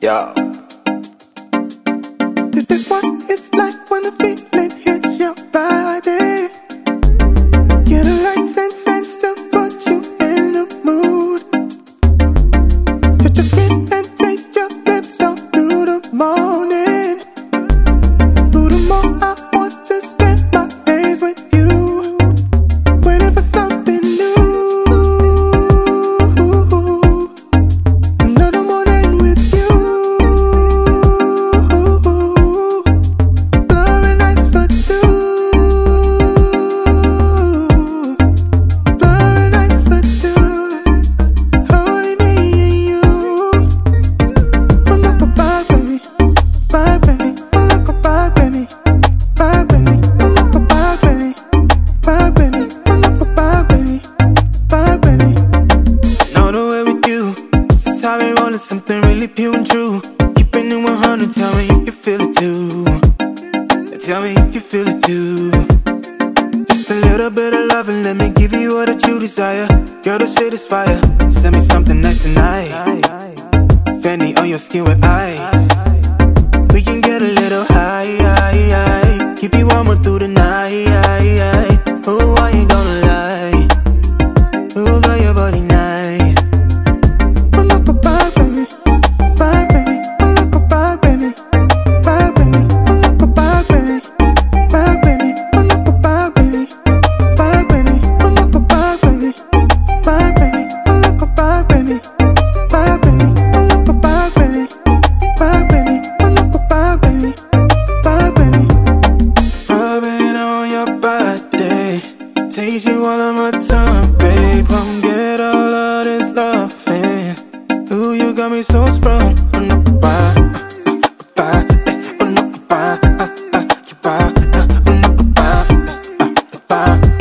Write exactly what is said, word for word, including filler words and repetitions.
Yeah. Is this what it's like when the feeling hits your body? Get a right sense and still put you in the mood. Touch your skin and taste your lips all through the morning. Through the more I want to spend my days with you, waiting for something new. Another morning with you. Blurry nights for two. Blurry nights for two. Only me and you. I'm like a bug, baby. Bug, baby. I'm like a bug, baby. Bug, baby. I'm like a bug, baby. Bug, baby. I'm like a bug, baby. Bug, baby. Know the way with you. This is how we roll, it's something really pure and true. Keeping it one hundred, tell me if you feel it too. Tell me if you feel it too. Just a little bit of love and let me give you all that you desire. Girl, the shit is fire. Send me something nice tonight. Fanny on your skin with ice. We can get a little high, high, high. Keep you warmer through the night. Ooh, I ain't gonna lie. Ooh, girl, your body nice. I'm like a bug, baby. Bug, baby. I'm like a bug, baby. Bug, baby. I'm like a bug, baby. Bug, baby. I'm like a bug, baby. Bug, baby. I'm like a bug, baby. Bug, baby. I'm like a bug, baby. Bug, baby. I'm like a bug, baby. Bug, baby. I'm like a bug, baby. Bug, baby. Rubbing on your body, taste you all of my tongue, babe. Come get all of this loving. Ooh, you got me so sprung. Oh no, bye, bye, oh no, bye, you bye, oh no, bye, bye.